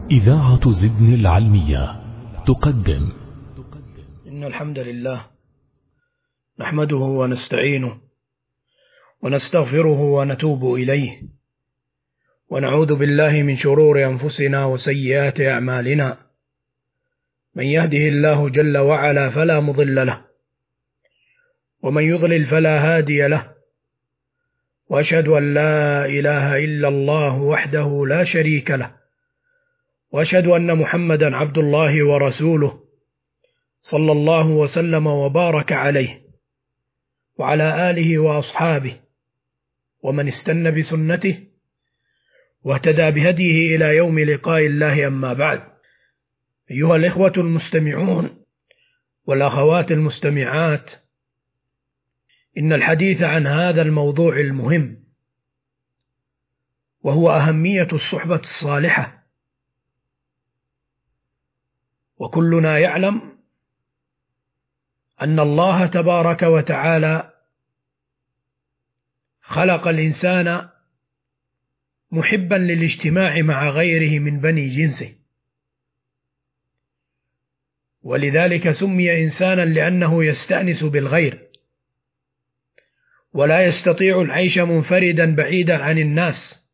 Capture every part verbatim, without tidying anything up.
إذاعة زدن العلمية تقدم. إن الحمد لله نحمده ونستعينه ونستغفره ونتوب إليه، ونعوذ بالله من شرور أنفسنا وسيئات أعمالنا. من يهده الله جل وعلا فلا مضل له، ومن يضلل فلا هادي له، وأشهد أن لا إله إلا الله وحده لا شريك له، وأشهد أن محمدا عبد الله ورسوله صلى الله وسلم وبارك عليه وعلى آله وأصحابه ومن استنى بسنته واهتدى بهديه إلى يوم لقاء الله. أما بعد، أيها الإخوة المستمعون والأخوات المستمعات، إن الحديث عن هذا الموضوع المهم، وهو أهمية الصحبة الصالحة. وكلنا يعلم أن الله تبارك وتعالى خلق الإنسان محبا للاجتماع مع غيره من بني جنسه، ولذلك سمي إنسانا لأنه يستأنس بالغير، ولا يستطيع العيش منفردا بعيدا عن الناس.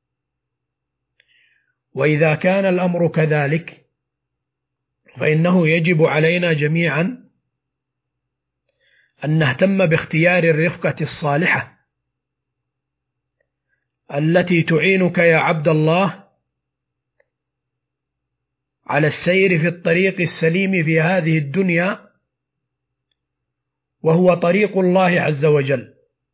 وإذا كان الأمر كذلك فإنه يجب علينا جميعا أن نهتم باختيار الرفقة الصالحة التي تعينك يا عبد الله على السير في الطريق السليم في هذه الدنيا، وهو طريق الله عز وجل.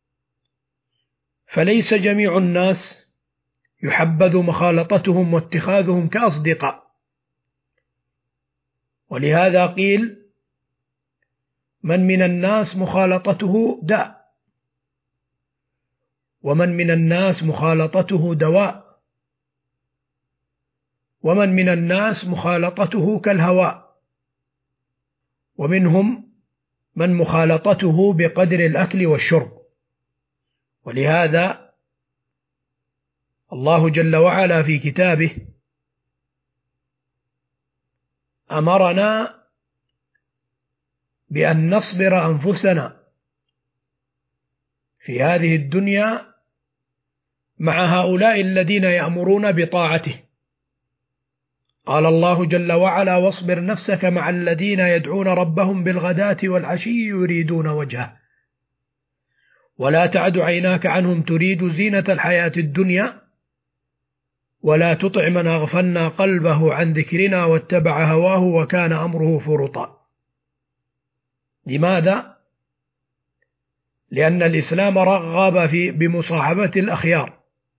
فليس جميع الناس يحبذ مخالطتهم واتخاذهم كأصدقاء، ولهذا قيل: من من الناس مخالطته داء، ومن من الناس مخالطته دواء، ومن من الناس مخالطته كالهواء، ومنهم من مخالطته بقدر الأكل والشرب. ولهذا الله جل وعلا في كتابه أمرنا بأن نصبر أنفسنا في هذه الدنيا مع هؤلاء الذين يأمرون بطاعته. قال الله جل وعلا: واصبر نفسك مع الذين يدعون ربهم بالغداة والعشي يريدون وجهه ولا تعد عيناك عنهم تريد زينة الحياة الدنيا ولا تطع من أغفلنا قلبه عن ذكرنا واتبع هواه وكان أمره فرطا. لماذا؟ لأن الإسلام رغب في بمصاحبة الأخيار،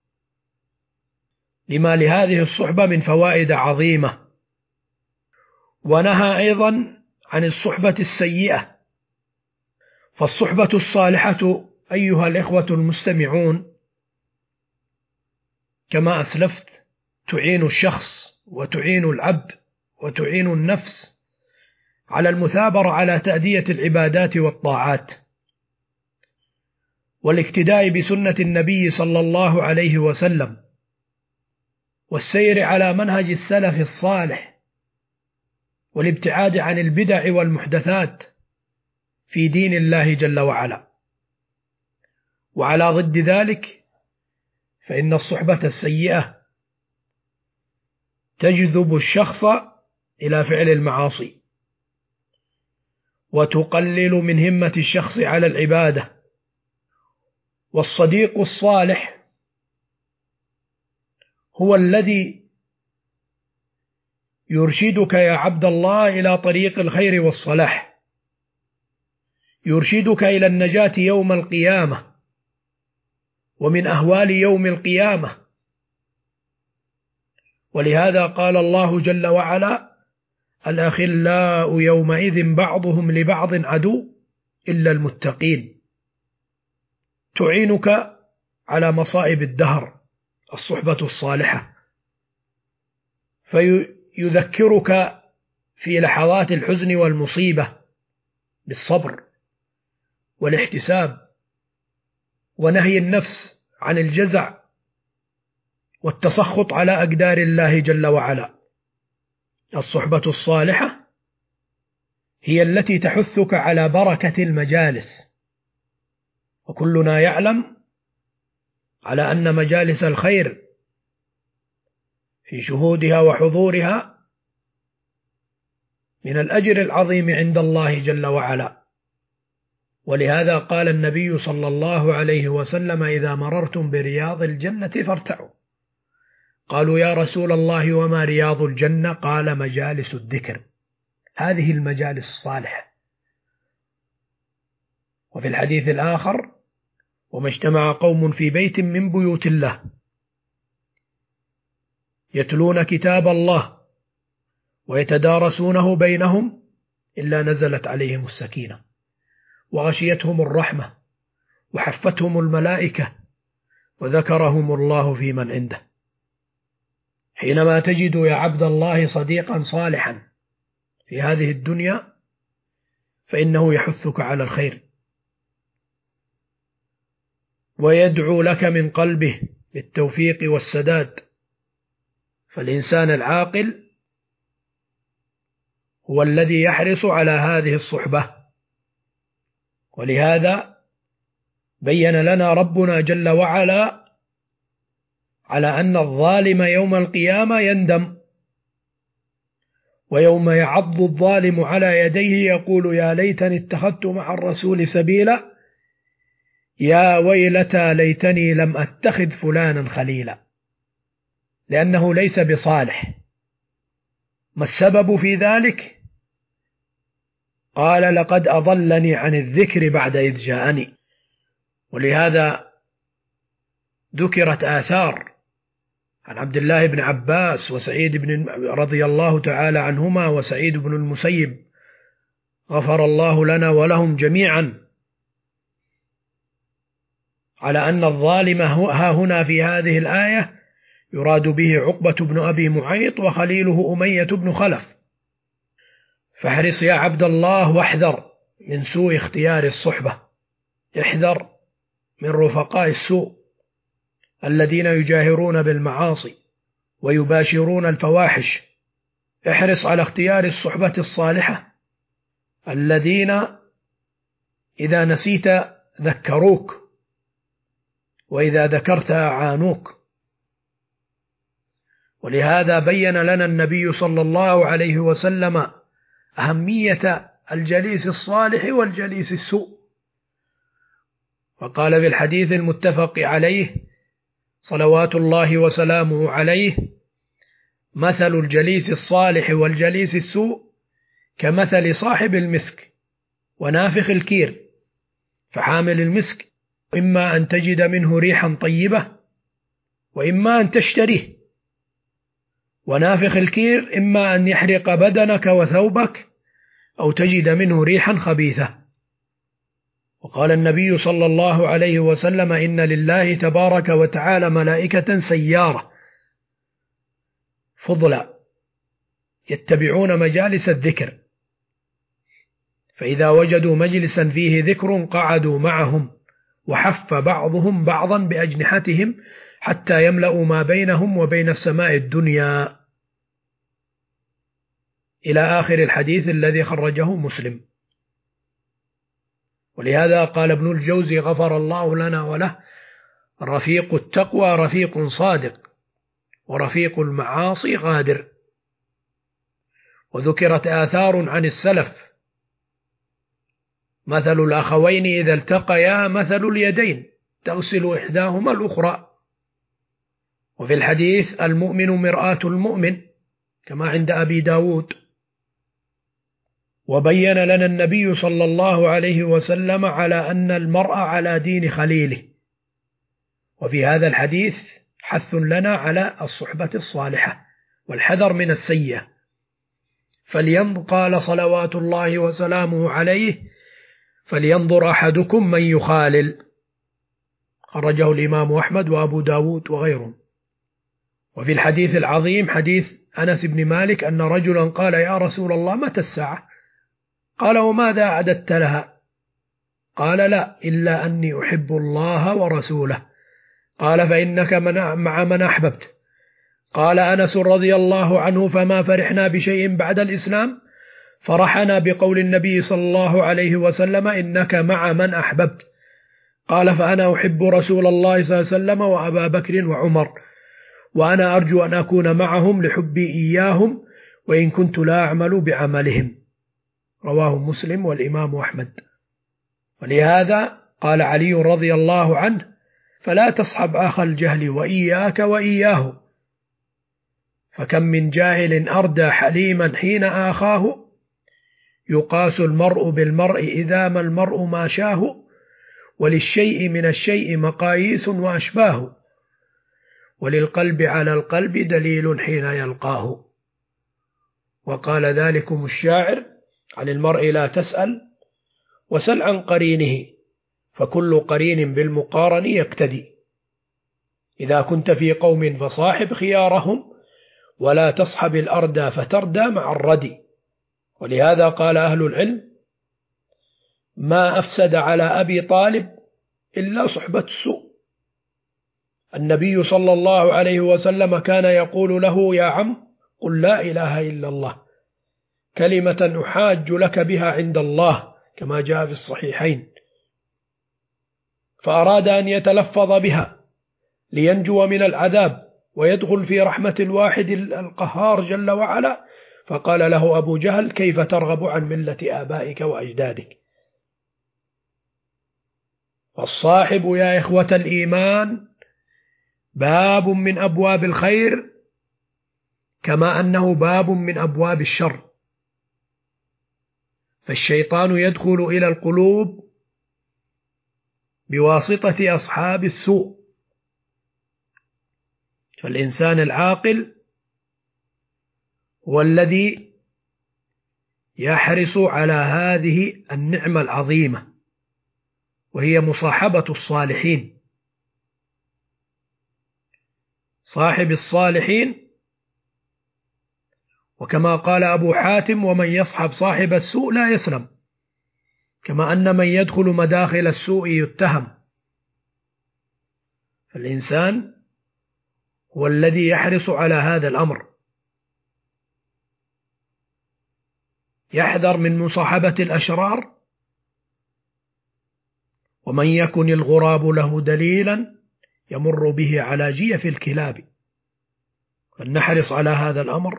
لما لهذه الصحبة من فوائد عظيمة، ونهى أيضا عن الصحبة السيئة. فالصحبة الصالحة أيها الإخوة المستمعون كما أسلفت تعين الشخص وتعين العبد وتعين النفس على المثابرة على تأدية العبادات والطاعات، والاقتداء بسنة النبي صلى الله عليه وسلم، والسير على منهج السلف الصالح، والابتعاد عن البدع والمحدثات في دين الله جل وعلا. وعلى ضد ذلك فإن الصحبة السيئة تجذب الشخص إلى فعل المعاصي، وتقلل من همة الشخص على العبادة. والصديق الصالح هو الذي يرشدك يا عبد الله إلى طريق الخير والصلاح، يرشدك إلى النجاة يوم القيامة ومن أهوال يوم القيامة. ولهذا قال الله جل وعلا: الأخلاء يومئذ بعضهم لبعض عدو إلا المتقين. تعينك على مصائب الدهر الصحبة الصالحة، فيذكرك في لحظات الحزن والمصيبة بالصبر والاحتساب ونهي النفس عن الجزع والتسخط على أقدار الله جل وعلا. الصحبة الصالحة هي التي تحثك على بركة المجالس، وكلنا يعلم على أن مجالس الخير في شهودها وحضورها من الأجر العظيم عند الله جل وعلا. ولهذا قال النبي صلى الله عليه وسلم: إذا مررتم برياض الجنة فارتعوا. قالوا: يا رسول الله وما رياض الجنة؟ قال: مجالس الذكر. هذه المجالس الصالحة. وفي الحديث الآخر: وما اجتمع قوم في بيت من بيوت الله يتلون كتاب الله ويتدارسونه بينهم إلا نزلت عليهم السكينة وغشيتهم الرحمة وحفتهم الملائكة وذكرهم الله في من عنده. حينما تجد يا عبد الله صديقا صالحا في هذه الدنيا فإنه يحثك على الخير ويدعو لك من قلبه بالتوفيق والسداد. فالإنسان العاقل هو الذي يحرص على هذه الصحبة. ولهذا بين لنا ربنا جل وعلا على أن الظالم يوم القيامة يندم، ويوم يعض الظالم على يديه يقول: يا ليتني اتخذت مع الرسول سبيلا، يا ويلتى ليتني لم أتخذ فلانا خليلا، لأنه ليس بصالح. ما السبب في ذلك؟ قال: لقد أضلني عن الذكر بعد إذ جاءني. ولهذا ذكرت آثار عن عبد الله بن عباس وسعيد بن رضي الله تعالى عنهما وسعيد بن المسيب غفر الله لنا ولهم جميعا على أن الظالم ها هنا في هذه الآية يراد به عقبة بن أبي معيط وخليله أمية بن خلف. فاحرص يا عبد الله واحذر من سوء اختيار الصحبة، احذر من رفقاء السوء الذين يجاهرون بالمعاصي ويباشرون الفواحش. احرص على اختيار الصحبة الصالحة الذين إذا نسيت ذكروك، وإذا ذكرت أعانوك. ولهذا بين لنا النبي صلى الله عليه وسلم أهمية الجليس الصالح والجليس السوء، وقال في الحديث المتفق عليه صلوات الله وسلامه عليه: مثل الجليس الصالح والجليس السوء كمثل صاحب المسك ونافخ الكير. فحامل المسك إما أن تجد منه ريحا طيبة وإما أن تشتريه، ونافخ الكير إما أن يحرق بدنك وثوبك أو تجد منه ريحا خبيثة. وقال النبي صلى الله عليه وسلم: إن لله تبارك وتعالى ملائكة سيارة فضلا يتبعون مجالس الذكر، فإذا وجدوا مجلسا فيه ذكر قعدوا معهم، وحف بعضهم بعضا بأجنحتهم حتى يملأوا ما بينهم وبين السماء الدنيا، إلى آخر الحديث الذي خرجه مسلم. ولهذا قال ابن الجوزي غفر الله لنا وله: رفيق التقوى رفيق صادق، ورفيق المعاصي غادر. وذكرت آثار عن السلف: مثل الأخوين إذا التقيا مثل اليدين تغسل إحداهما الأخرى. وفي الحديث: المؤمن مرآة المؤمن، كما عند أبي داود. وبين لنا النبي صلى الله عليه وسلم على أن المرء على دين خليله. وفي هذا الحديث حث لنا على الصحبة الصالحة والحذر من السيئة. فلينظر، قال صلوات الله وسلامه عليه: فلينظر أحدكم من يخالل. خرجه الإمام أحمد وأبو داود وغيرهم. وفي الحديث العظيم حديث أنس بن مالك أن رجلا قال: يا رسول الله متى الساعة؟ قال: وماذا أعددت لها؟ قال: لا، إلا أني أحب الله ورسوله. قال: فإنك من مع من أحببت. قال أنس رضي الله عنه: فما فرحنا بشيء بعد الإسلام فرحنا بقول النبي صلى الله عليه وسلم: إنك مع من أحببت. قال: فأنا أحب رسول الله صلى الله عليه وسلم وأبا بكر وعمر، وأنا أرجو أن أكون معهم لحبي إياهم وإن كنت لا أعمل بعملهم. رواه مسلم والإمام أحمد. ولهذا قال علي رضي الله عنه: فلا تصحب أخ الجهل وإياك وإياه، فكم من جاهل أردى حليما حين آخاه، يقاس المرء بالمرء إذا ما المرء ما شاه، وللشيء من الشيء مقاييس وأشباه، وللقلب على القلب دليل حين يلقاه. وقال ذلكم الشاعر: عن المرء لا تسأل وسل عن قرينه، فكل قرين بالمقارن يقتدي. إذا كنت في قوم فصاحب خيارهم، ولا تصحب الأردى فتردى مع الردي. ولهذا قال أهل العلم: ما أفسد على أبي طالب إلا صحبة السوء. النبي صلى الله عليه وسلم كان يقول له: يا عم قل لا إله إلا الله، كلمة أحاج لك بها عند الله، كما جاء في الصحيحين. فأراد أن يتلفظ بها لينجو من العذاب ويدخل في رحمة الواحد القهار جل وعلا، فقال له أبو جهل: كيف ترغب عن ملة آبائك وأجدادك؟ فالصاحب يا إخوة الإيمان باب من أبواب الخير، كما أنه باب من أبواب الشر. فالشيطان يدخل إلى القلوب بواسطة أصحاب السوء، فالإنسان العاقل هو الذي يحرص على هذه النعمة العظيمة، وهي مصاحبة الصالحين. صاحب الصالحين، وكما قال أبو حاتم: ومن يصحب صاحب السوء لا يسلم، كما أن من يدخل مداخل السوء يتهم. فالإنسان هو الذي يحرص على هذا الأمر، يحذر من مصاحبة الأشرار. ومن يكن الغراب له دليلا يمر به على جيف الكلاب. فلنحرص على هذا الأمر،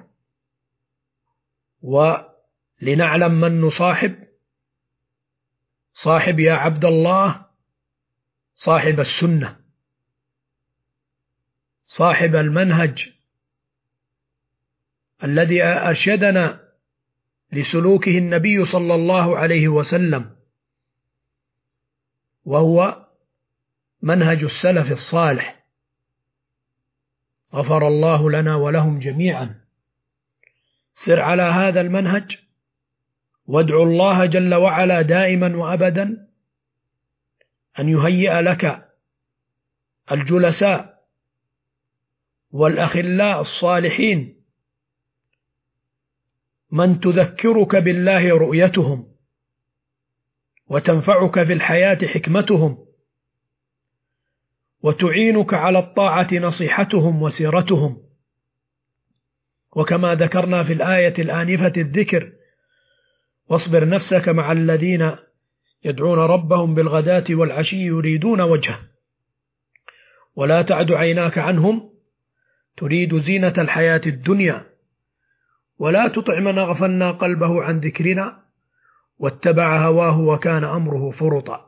ولنعلم من نصاحب. صاحب يا عبد الله صاحب السنة، صاحب المنهج الذي أرشدنا لسلوكه النبي صلى الله عليه وسلم، وهو منهج السلف الصالح، غفر الله لنا ولهم جميعا. سر على هذا المنهج، وادعو الله جل وعلا دائما وأبدا أن يهيئ لك الجلساء والأخلاء الصالحين من تذكرك بالله رؤيتهم، وتنفعك في الحياة حكمتهم، وتعينك على الطاعة نصيحتهم وسيرتهم. وكما ذكرنا في الآية الآنفة الذكر: واصبر نفسك مع الذين يدعون ربهم بالغداة والعشي يريدون وجهه ولا تعد عيناك عنهم تريد زينة الحياة الدنيا ولا تطع من أغفلنا قلبه عن ذكرنا واتبع هواه وكان أمره فرطا.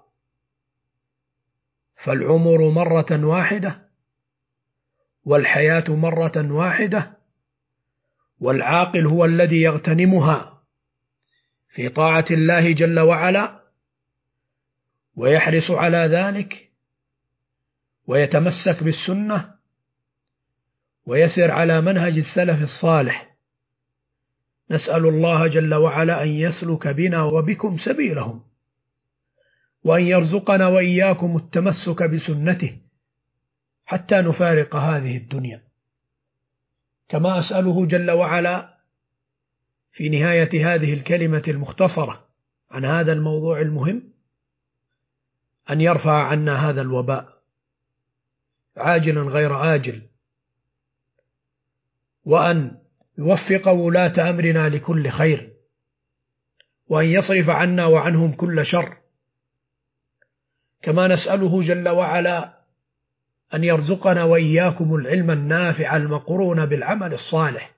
فالعمر مرة واحدة، والحياة مرة واحدة، والعاقل هو الذي يغتنمها في طاعة الله جل وعلا، ويحرص على ذلك، ويتمسك بالسنة، ويسر على منهج السلف الصالح. نسأل الله جل وعلا أن يسلك بنا وبكم سبيلهم، وأن يرزقنا وإياكم التمسك بسنته حتى نفارق هذه الدنيا. كما أسأله جل وعلا في نهاية هذه الكلمة المختصرة عن هذا الموضوع المهم أن يرفع عنا هذا الوباء عاجلا غير آجل، وأن يوفق ولاة أمرنا لكل خير، وأن يصرف عنا وعنهم كل شر. كما نسأله جل وعلا أن يرزقنا وإياكم العلم النافع المقرون بالعمل الصالح،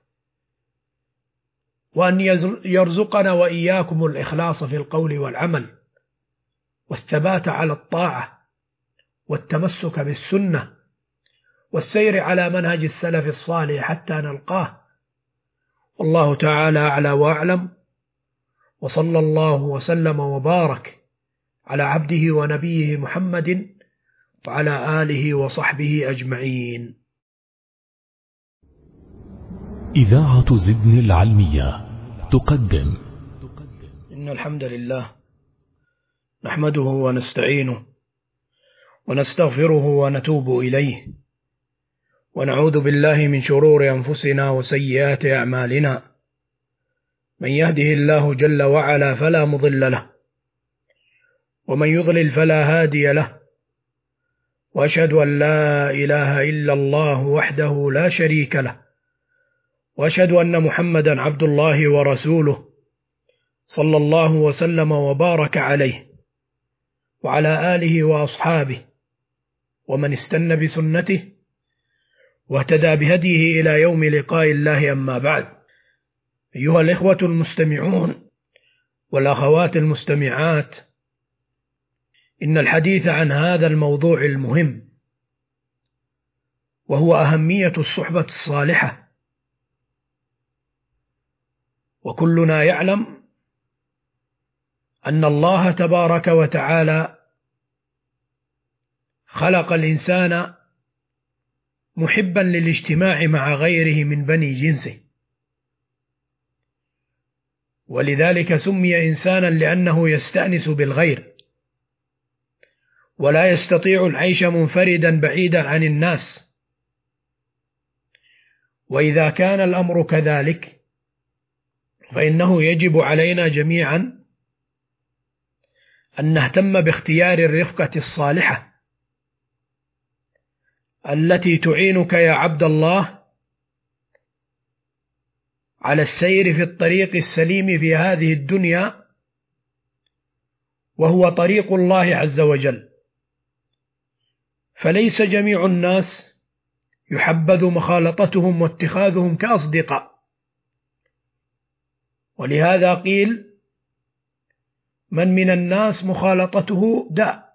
وأن يرزقنا وإياكم الإخلاص في القول والعمل، والثبات على الطاعة، والتمسك بالسنة، والسير على منهج السلف الصالح حتى نلقاه. والله تعالى أعلى وأعلم، وصلى الله وسلم وبارك على عبده ونبيه محمد وعلى آله وصحبه أجمعين. إذاعة زدن العلمية تقدم. إن الحمد لله نحمده ونستعينه ونستغفره ونتوب إليه، ونعوذ بالله من شرور أنفسنا وسيئات أعمالنا. من يهده الله جل وعلا فلا مضل له، ومن يضلل فلا هادي له، وأشهد أن لا إله إلا الله وحده لا شريك له، وأشهد أن محمدا عبد الله ورسوله، صلى الله وسلم وبارك عليه وعلى آله وأصحابه ومن استنى بسنته واهتدى بهديه إلى يوم لقاء الله. أما بعد، أيها الإخوة المستمعون والأخوات المستمعات، إن الحديث عن هذا الموضوع المهم، وهو أهمية الصحبة الصالحة. وكلنا يعلم أن الله تبارك وتعالى خلق الإنسان محبا للاجتماع مع غيره من بني جنسه، ولذلك سمي إنسانا لأنه يستأنس بالغير، ولا يستطيع العيش منفردا بعيدا عن الناس. وإذا كان الأمر كذلك، فإنه يجب علينا جميعا أن نهتم باختيار الرفقة الصالحة التي تعينك يا عبد الله على السير في الطريق السليم في هذه الدنيا، وهو طريق الله عز وجل. فليس جميع الناس يحبذ مخالطتهم واتخاذهم كأصدقاء، ولهذا قيل: من من الناس مخالطته داء،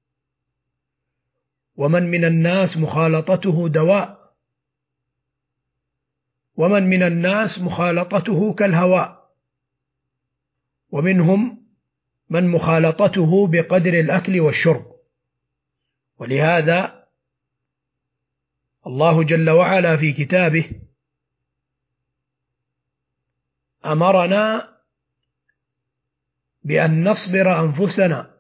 ومن من الناس مخالطته دواء، ومن من الناس مخالطته كالهواء، ومنهم من مخالطته بقدر الأكل والشرب. ولهذا الله جل وعلا في كتابه أمرنا بأن نصبر أنفسنا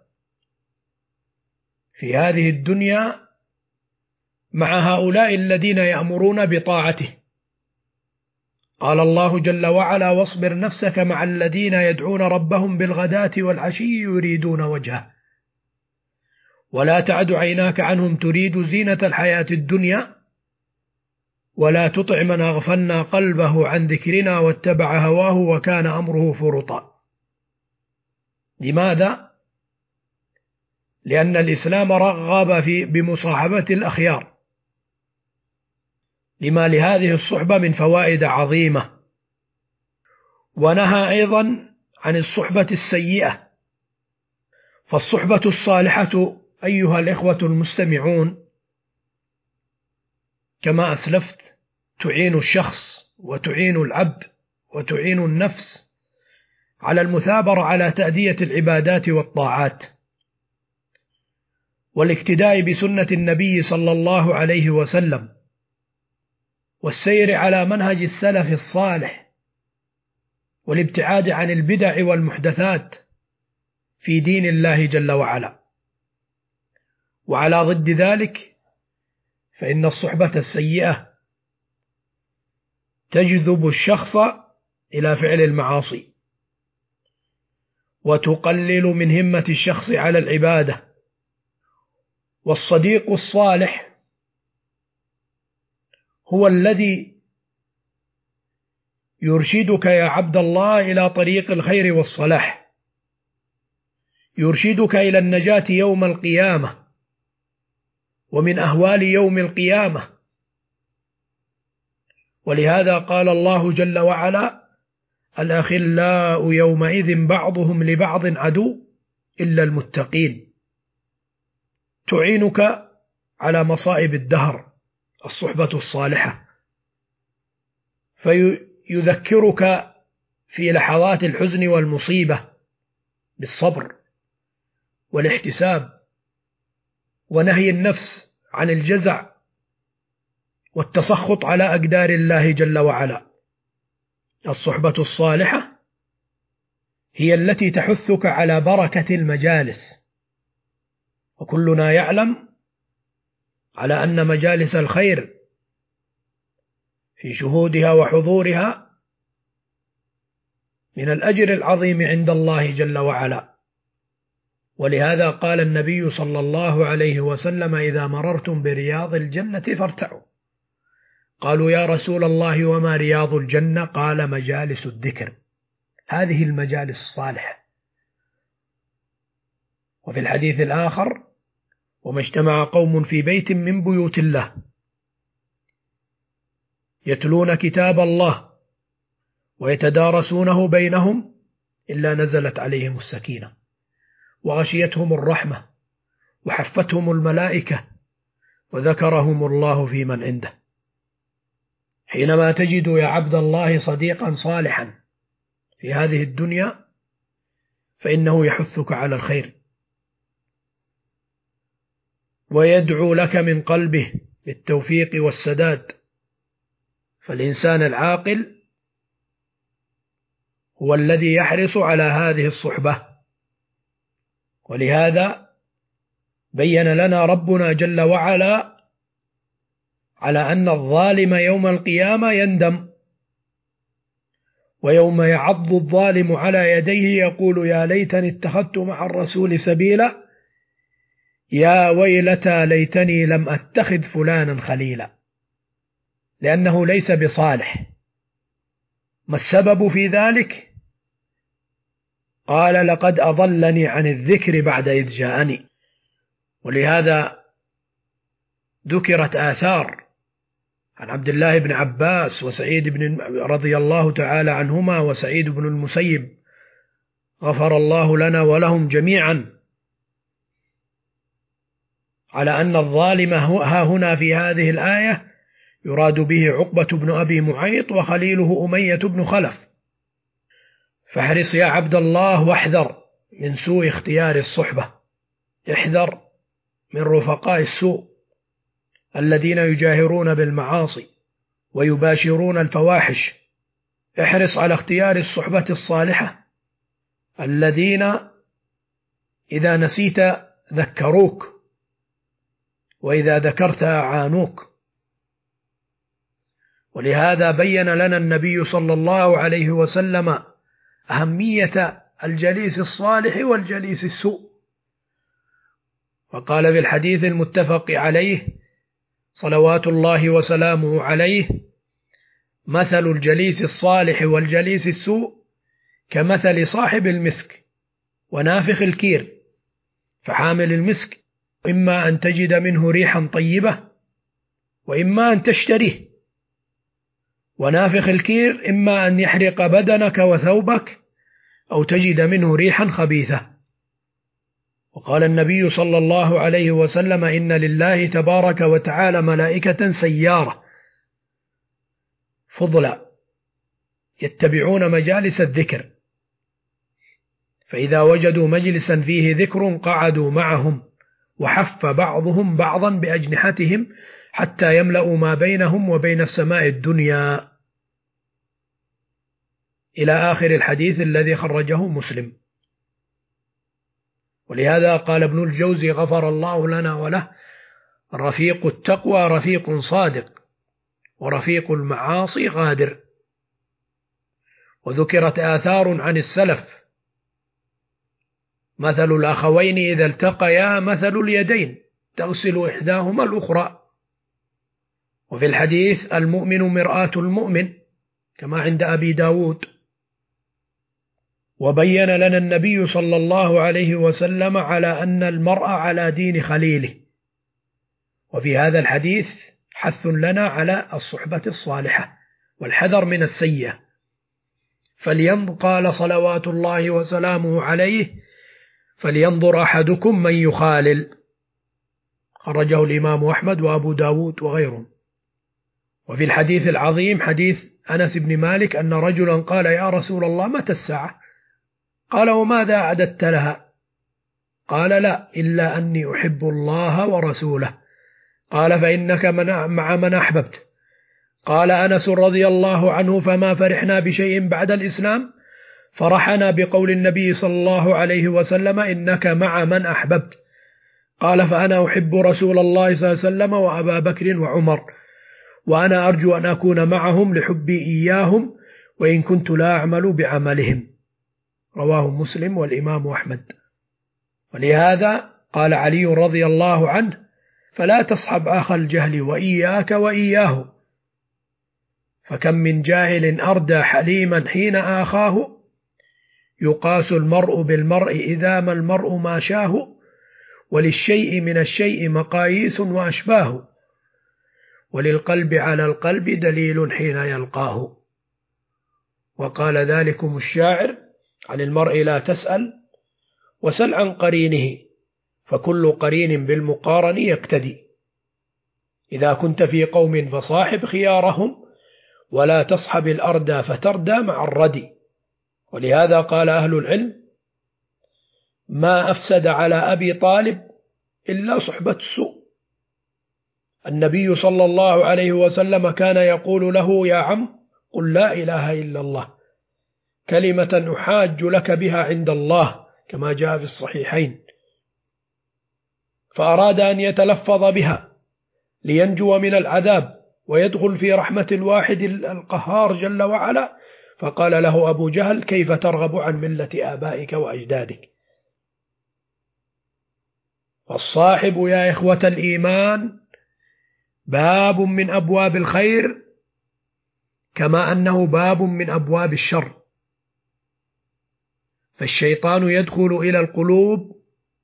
في هذه الدنيا مع هؤلاء الذين يأمرون بطاعته. قال الله جل وعلا: واصبر نفسك مع الذين يدعون ربهم بالغداة والعشي يريدون وجهه ولا تعد عيناك عنهم تريد زينة الحياة الدنيا ولا تطع من أغفلنا قلبه عن ذكرنا واتبع هواه وكان أمره فرطا. لماذا؟ لأن الإسلام رغب في بمصاحبة الأخيار، لما لهذه الصحبة من فوائد عظيمة، ونهى أيضا عن الصحبة السيئة. فالصحبة الصالحة أيها الإخوة المستمعون كما أسلفت تعين الشخص وتعين العبد وتعين النفس على المثابرة على تأدية العبادات والطاعات، والاقتداء بسنة النبي صلى الله عليه وسلم، والسير على منهج السلف الصالح، والابتعاد عن البدع والمحدثات في دين الله جل وعلا. وعلى ضد ذلك فإن الصحبة السيئة تجذب الشخص إلى فعل المعاصي، وتقلل من همة الشخص على العبادة. والصديق الصالح هو الذي يرشدك يا عبد الله إلى طريق الخير والصلاح، يرشدك إلى النجاة يوم القيامة ومن أهوال يوم القيامة. ولهذا قال الله جل وعلا: الأخلاء يومئذ بعضهم لبعض عدو إلا المتقين. تعينك على مصائب الدهر الصحبة الصالحة، فيذكرك في لحظات الحزن والمصيبة بالصبر والاحتساب ونهي النفس عن الجزع والتسخط على أقدار الله جل وعلا. الصحبة الصالحة هي التي تحثك على بركة المجالس، وكلنا يعلم على أن مجالس الخير في شهودها وحضورها من الأجر العظيم عند الله جل وعلا. ولهذا قال النبي صلى الله عليه وسلم: إذا مررتم برياض الجنة فارتعوا. قالوا: يا رسول الله وما رياض الجنة؟ قال: مجالس الذكر. هذه المجالس الصالحة. وفي الحديث الآخر: وما اجتمع قوم في بيت من بيوت الله يتلون كتاب الله ويتدارسونه بينهم إلا نزلت عليهم السكينة وغشيتهم الرحمة وحفتهم الملائكة وذكرهم الله في من عنده. حينما تجد يا عبد الله صديقا صالحا في هذه الدنيا فإنه يحثك على الخير ويدعو لك من قلبه بالتوفيق والسداد. فالإنسان العاقل هو الذي يحرص على هذه الصحبة. ولهذا بين لنا ربنا جل وعلا على أن الظالم يوم القيامة يندم، ويوم يعض الظالم على يديه يقول: يا ليتني اتخذت مع الرسول سبيلا، يا ويلتى ليتني لم أتخذ فلانا خليلا، لأنه ليس بصالح. ما السبب في ذلك؟ قال: لقد أضلني عن الذكر بعد إذ جاءني. ولهذا ذكرت آثار عن عبد الله بن عباس وسعيد بن رضي الله تعالى عنهما وسعيد بن المسيب غفر الله لنا ولهم جميعا، على أن الظالم ها هنا في هذه الآية يراد به عقبة بن أبي معيط وخليله أمية بن خلف. فاحرص يا عبد الله واحذر من سوء اختيار الصحبة، احذر من رفقاء السوء الذين يجاهرون بالمعاصي ويباشرون الفواحش. احرص على اختيار الصحبة الصالحة الذين إذا نسيت ذكروك، وإذا ذكرت أعانوك. ولهذا بين لنا النبي صلى الله عليه وسلم أهمية الجليس الصالح والجليس السوء، وقال في الحديث المتفق عليه صلوات الله وسلامه عليه: مثل الجليس الصالح والجليس السوء كمثل صاحب المسك ونافخ الكير. فحامل المسك إما أن تجد منه ريحا طيبة وإما أن تشتريه، ونافخ الكير إما أن يحرق بدنك وثوبك أو تجد منه ريحا خبيثة. وقال النبي صلى الله عليه وسلم: إن لله تبارك وتعالى ملائكة سيارة فضلا يتبعون مجالس الذكر، فإذا وجدوا مجلسا فيه ذكر قعدوا معهم، وحف بعضهم بعضا بأجنحتهم حتى يملأوا ما بينهم وبين السماء الدنيا، إلى آخر الحديث الذي خرجه مسلم. ولهذا قال ابن الجوزي غفر الله لنا وله: رفيق التقوى رفيق صادق، ورفيق المعاصي غادر. وذكرت آثار عن السلف: مثل الأخوين إذا التقيا مثل اليدين تغسل إحداهما الأخرى. وفي الحديث: المؤمن مرآة المؤمن، كما عند أبي داود. وبين لنا النبي صلى الله عليه وسلم على أن المرء على دين خليله، وفي هذا الحديث حث لنا على الصحبة الصالحة والحذر من السيئة. فلينظر، قال صلوات الله وسلامه عليه: فلينظر أحدكم من يخالل. خرجه الإمام أحمد وأبو داود وغيرهم. وفي الحديث العظيم حديث أنس بن مالك أن رجلا قال: يا رسول الله، متى الساعة؟ قال: وماذا أعددت لها؟ قال: لا، إلا أني أحب الله ورسوله. قال: فإنك من مع من أحببت. قال أنس رضي الله عنه: فما فرحنا بشيء بعد الإسلام فرحنا بقول النبي صلى الله عليه وسلم: إنك مع من أحببت. قال: فأنا أحب رسول الله صلى الله عليه وسلم وأبا بكر وعمر، وأنا أرجو أن أكون معهم لحبي إياهم، وإن كنت لا أعمل بعملهم. رواه مسلم والإمام أحمد. ولهذا قال علي رضي الله عنه: فلا تصحب أخ الجهل وإياك وإياه، فكم من جاهل أردى حليما حين آخاه، يقاس المرء بالمرء إذا ما المرء ما شاه، وللشيء من الشيء مقاييس وأشباه، وللقلب على القلب دليل حين يلقاه. وقال ذلكم الشاعر: عن المرء لا تسأل وسل عن قرينه، فكل قرين بالمقارن يقتدي. إذا كنت في قوم فصاحب خيارهم، ولا تصحب الأردى فتردى مع الردي. ولهذا قال أهل العلم: ما أفسد على أبي طالب إلا صحبة السوء. النبي صلى الله عليه وسلم كان يقول له: يا عم، قل لا إله إلا الله، كلمة أحاج لك بها عند الله، كما جاء في الصحيحين. فأراد أن يتلفظ بها لينجو من العذاب ويدخل في رحمة الواحد القهار جل وعلا، فقال له أبو جهل: كيف ترغب عن ملة آبائك وأجدادك؟ فالصاحب يا إخوة الإيمان باب من أبواب الخير، كما أنه باب من أبواب الشر. فالشيطان يدخل إلى القلوب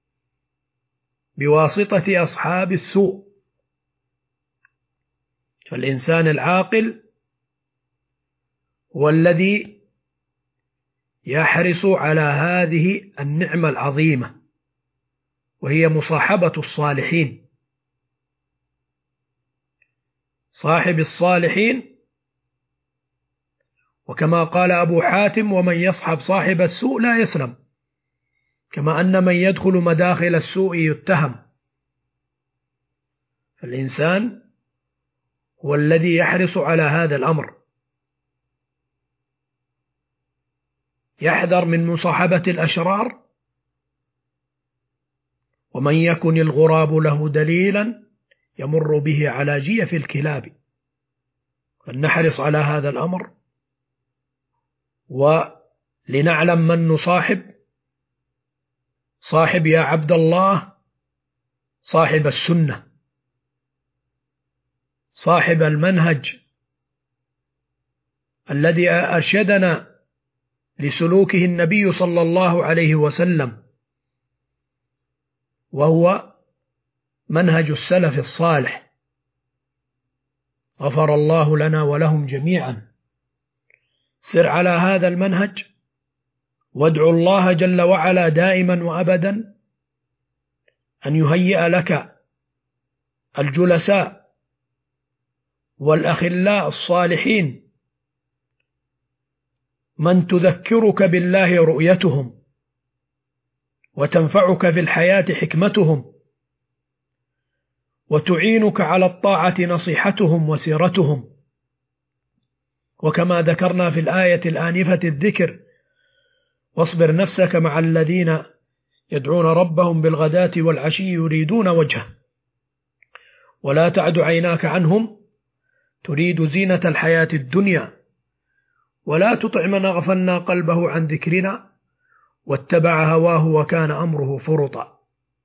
بواسطة أصحاب السوء. فالإنسان العاقل هو الذي يحرص على هذه النعمة العظيمة، وهي مصاحبة الصالحين. صاحب الصالحين، وكما قال أبو حاتم: ومن يصحب صاحب السوء لا يسلم، كما أن من يدخل مداخل السوء يتهم. فالإنسان هو الذي يحرص على هذا الأمر، يحذر من مصاحبة الأشرار. ومن يكن الغراب له دليلا يمر به على جيف الكلاب. فلنحرص على هذا الأمر، ولنعلم من نصاحب. صاحب يا عبد الله صاحب السنة، صاحب المنهج الذي أرشدنا لسلوكه النبي صلى الله عليه وسلم، وهو منهج السلف الصالح، غفر الله لنا ولهم جميعا. سر على هذا المنهج، وادعو الله جل وعلا دائما وأبدا أن يهيئ لك الجلساء والأخلاء الصالحين من تذكرك بالله رؤيتهم، وتنفعك في الحياة حكمتهم، وتعينك على الطاعة نصيحتهم وسيرتهم. وكما ذكرنا في الآية الآنفة الذكر: واصبر نفسك مع الذين يدعون ربهم بالغداة والعشي يريدون وجهه، ولا تعد عيناك عنهم تريد زينة الحياة الدنيا، ولا تطع من أغفلنا قلبه عن ذكرنا واتبع هواه وكان أمره فرطا.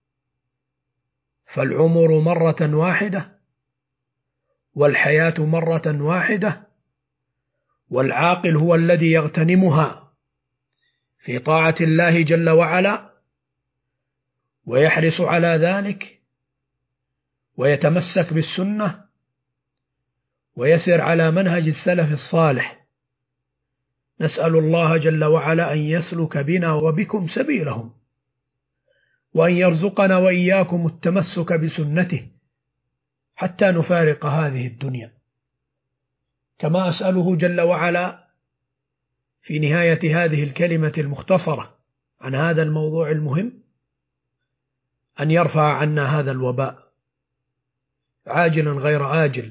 فالعمر مرة واحدة، والحياة مرة واحدة، والعاقل هو الذي يغتنمها في طاعة الله جل وعلا ويحرص على ذلك ويتمسك بالسنة ويسر على منهج السلف الصالح. نسأل الله جل وعلا أن يسلك بنا وبكم سبيلهم، وأن يرزقنا وإياكم التمسك بسنته حتى نفارق هذه الدنيا. كما أسأله جل وعلا في نهاية هذه الكلمة المختصرة عن هذا الموضوع المهم أن يرفع عنا هذا الوباء عاجلا غير آجل،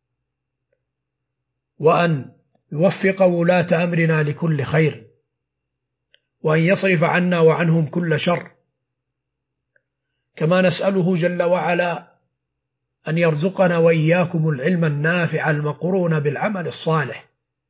وأن يوفق ولاة أمرنا لكل خير، وأن يصرف عنا وعنهم كل شر. كما نسأله جل وعلا أن يرزقنا وإياكم العلم النافع المقرون بالعمل الصالح،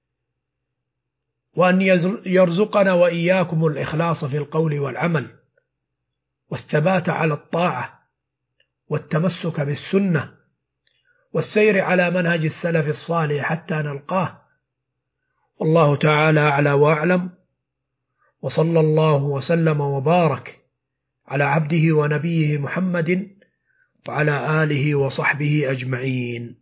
وأن يرزقنا وإياكم الإخلاص في القول والعمل، والثبات على الطاعة، والتمسك بالسنة، والسير على منهج السلف الصالح حتى نلقاه. والله تعالى أعلى وأعلم، وصلى الله وسلم وبارك على عبده ونبيه محمد وعلى آله وصحبه أجمعين.